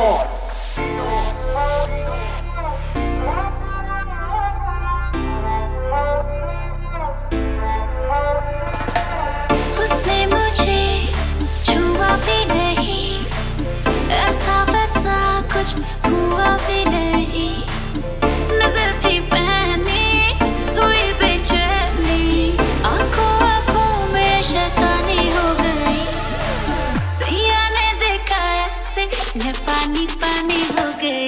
उसने मुझे छुआ भी नहीं, ऐसा वैसा कुछ हुआ भी नहीं। नजर थी पहनी हुई बेचैनी, आंखों आंखों में शैतानी हो गई। सैया ने देखा ऐसे मैं पानी पानी हो गई।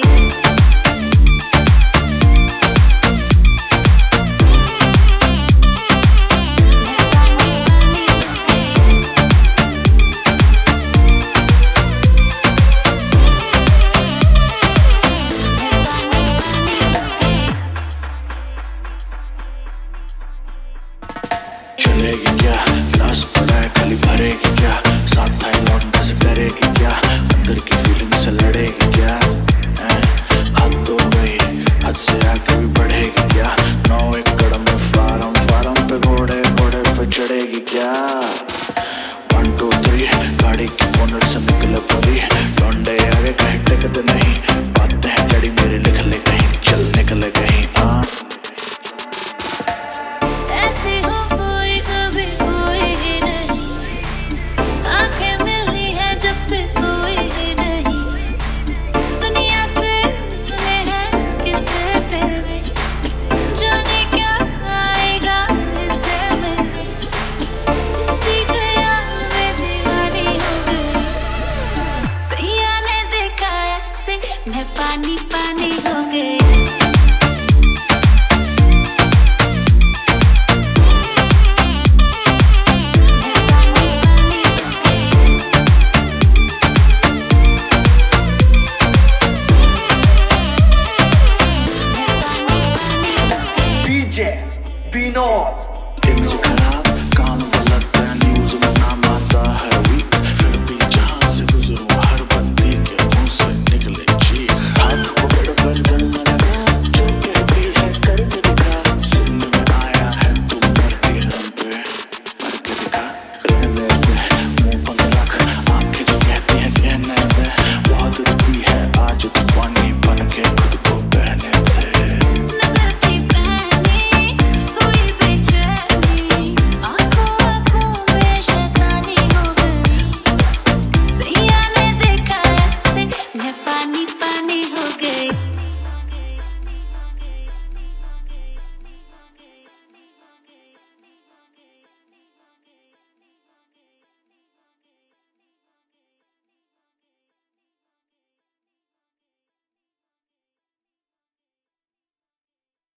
चलेगी क्या ग्लास पड़ा है खाली भरेगी क्या, साथ थाई लौटने से डरेगी क्या, अंदर की फीलिंग से लड़ेगी क्या, हद हो गई हद से आगे भी बढ़ेगी क्या, 9 एकड़ में फार्म फार्म पे घोड़े घोड़े पे चढ़ेगी क्या। 1 2 3 गाड़ी की बोनट से निकले परी, लौंडे आगे कहीं टिकते नहीं, बातें हैं जड़ी मेरे लिख ले कहीं, चल निकले कहीं। ऐसे हो कोई कभी कोई ही नहीं, आंखें मिली है जब से सोई ही नहीं। दुनिया से सुने हैं किस्से तेरे, जाने क्या आएगा इससे मेरे। इसी ख्याल में दीवानी हो गई। सैया ने देखा ऐसे मैं पानी पानी